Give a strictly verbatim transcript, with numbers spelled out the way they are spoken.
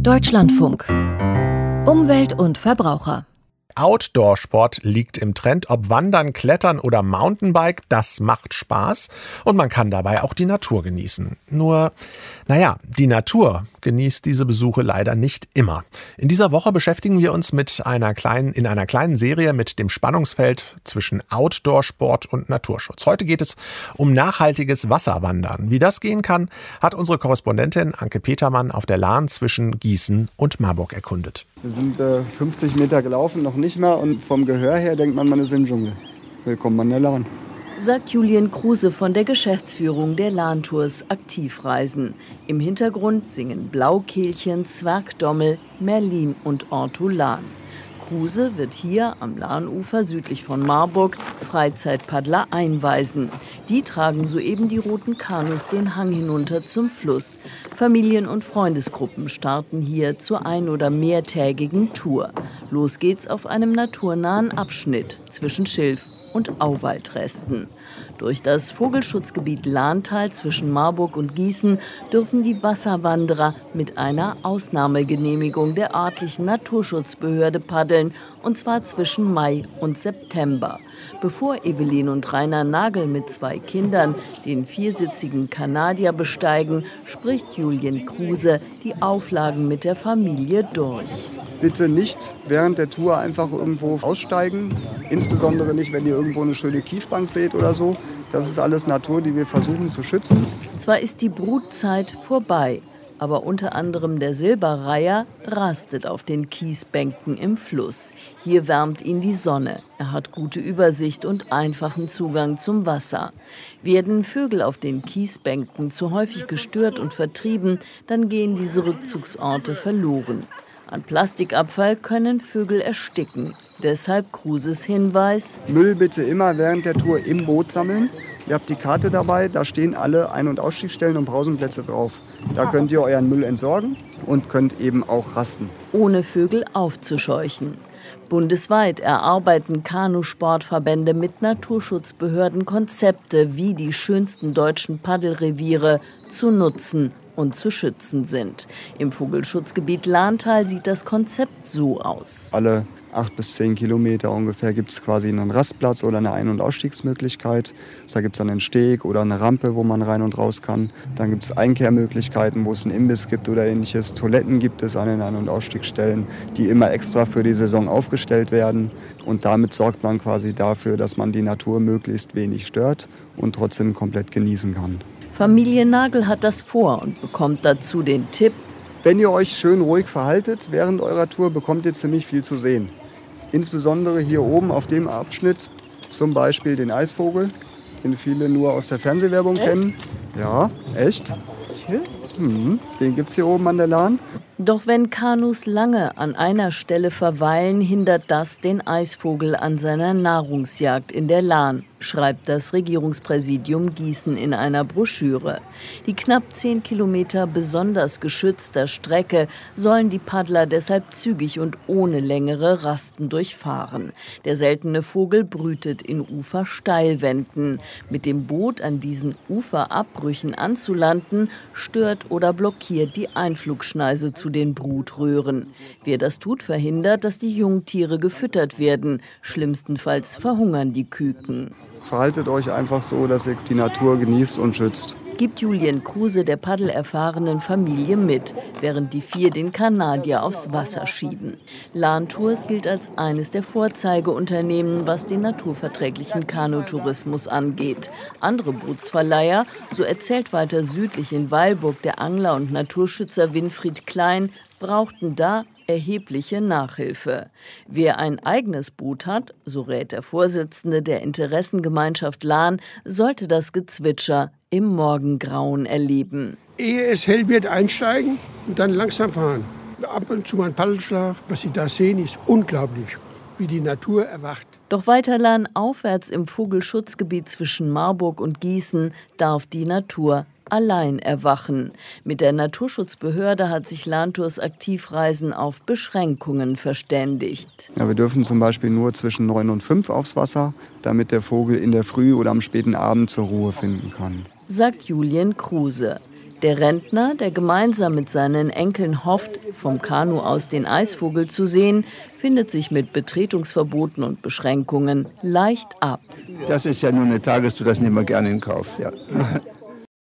Deutschlandfunk. Umwelt und Verbraucher. Outdoor-Sport liegt im Trend. Ob Wandern, Klettern oder Mountainbike, das macht Spaß und man kann dabei auch die Natur genießen. Nur, naja, die Natur genießt diese Besuche leider nicht immer. In dieser Woche beschäftigen wir uns mit einer kleinen, in einer kleinen Serie mit dem Spannungsfeld zwischen Outdoor-Sport und Naturschutz. Heute geht es um nachhaltiges Wasserwandern. Wie das gehen kann, hat unsere Korrespondentin Anke Petermann auf der Lahn zwischen Gießen und Marburg erkundet. Wir sind äh, fünfzig Meter gelaufen, noch nicht mal. Und vom Gehör her denkt man, man ist im Dschungel. Willkommen an der Lahn. Sagt Julian Kruse von der Geschäftsführung der Lahntours Aktivreisen. Im Hintergrund singen Blaukehlchen, Zwergdommel, Merlin und Ortolan. Kruse wird hier am Lahnufer südlich von Marburg Freizeitpaddler einweisen. Die tragen soeben die roten Kanus den Hang hinunter zum Fluss. Familien- und Freundesgruppen starten hier zur ein- oder mehrtägigen Tour. Los geht's auf einem naturnahen Abschnitt zwischen Schilf und Auwaldresten. Durch das Vogelschutzgebiet Lahntal zwischen Marburg und Gießen dürfen die Wasserwanderer mit einer Ausnahmegenehmigung der örtlichen Naturschutzbehörde paddeln, und zwar zwischen Mai und September. Bevor Evelyn und Rainer Nagel mit zwei Kindern den viersitzigen Canadier besteigen, spricht Julian Kruse die Auflagen mit der Familie durch. Bitte nicht während der Tour einfach irgendwo aussteigen. Insbesondere nicht, wenn ihr irgendwo eine schöne Kiesbank seht oder so. Das ist alles Natur, die wir versuchen zu schützen. Zwar ist die Brutzeit vorbei, aber unter anderem der Silberreiher rastet auf den Kiesbänken im Fluss. Hier wärmt ihn die Sonne. Er hat gute Übersicht und einfachen Zugang zum Wasser. Werden Vögel auf den Kiesbänken zu häufig gestört und vertrieben, dann gehen diese Rückzugsorte verloren. An Plastikabfall können Vögel ersticken. Deshalb Kruses Hinweis: Müll bitte immer während der Tour im Boot sammeln. Ihr habt die Karte dabei, da stehen alle Ein- und Ausstiegsstellen und Pausenplätze drauf. Da könnt ihr euren Müll entsorgen und könnt eben auch rasten. Ohne Vögel aufzuscheuchen. Bundesweit erarbeiten Kanusportverbände mit Naturschutzbehörden Konzepte, wie die schönsten deutschen Paddelreviere zu nutzen und zu schützen sind. Im Vogelschutzgebiet Lahntal sieht das Konzept so aus. Alle acht bis zehn Kilometer ungefähr gibt es quasi einen Rastplatz oder eine Ein- und Ausstiegsmöglichkeit. Da gibt es dann einen Steg oder eine Rampe, wo man rein und raus kann. Dann gibt es Einkehrmöglichkeiten, wo es einen Imbiss gibt oder ähnliches. Toiletten gibt es an den Ein- und Ausstiegsstellen, die immer extra für die Saison aufgestellt werden. Und damit sorgt man quasi dafür, dass man die Natur möglichst wenig stört und trotzdem komplett genießen kann. Familie Nagel hat das vor und bekommt dazu den Tipp: Wenn ihr euch schön ruhig verhaltet während eurer Tour, bekommt ihr ziemlich viel zu sehen. Insbesondere hier oben auf dem Abschnitt, zum Beispiel den Eisvogel, den viele nur aus der Fernsehwerbung echt? kennen. Ja, echt. Mhm, den gibt es hier oben an der Lahn. Doch wenn Kanus lange an einer Stelle verweilen, hindert das den Eisvogel an seiner Nahrungsjagd in der Lahn, schreibt das Regierungspräsidium Gießen in einer Broschüre. Die knapp zehn Kilometer besonders geschützter Strecke sollen die Paddler deshalb zügig und ohne längere Rasten durchfahren. Der seltene Vogel brütet in Ufersteilwänden. Mit dem Boot an diesen Uferabbrüchen anzulanden, stört oder blockiert die Einflugschneise zu den Brutröhren. Wer das tut, verhindert, dass die Jungtiere gefüttert werden. Schlimmstenfalls verhungern die Küken. Verhaltet euch einfach so, dass ihr die Natur genießt und schützt. Gibt Julian Kruse der paddelerfahrenen Familie mit, während die vier den Kanadier aufs Wasser schieben. Lahntours gilt als eines der Vorzeigeunternehmen, was den naturverträglichen Kanutourismus angeht. Andere Bootsverleiher, so erzählt weiter südlich in Weilburg der Angler und Naturschützer Winfried Klein, brauchten da erhebliche Nachhilfe. Wer ein eigenes Boot hat, so rät der Vorsitzende der Interessengemeinschaft Lahn, sollte das Gezwitscher im Morgengrauen erleben. Ehe es hell wird, einsteigen und dann langsam fahren. Ab und zu mal ein Paddelschlag. Was Sie da sehen, ist unglaublich, wie die Natur erwacht. Doch weiter lahnaufwärts im Vogelschutzgebiet zwischen Marburg und Gießen darf die Natur allein erwachen. Mit der Naturschutzbehörde hat sich Lahntours Aktivreisen auf Beschränkungen verständigt. Ja, wir dürfen zum Beispiel nur zwischen neun und fünf aufs Wasser, damit der Vogel in der Früh oder am späten Abend zur Ruhe finden kann. Sagt Julian Kruse. Der Rentner, der gemeinsam mit seinen Enkeln hofft, vom Kanu aus den Eisvogel zu sehen, findet sich mit Betretungsverboten und Beschränkungen leicht ab. Das ist ja nur eine Tagestour, das nehmen wir gerne in Kauf. Ja.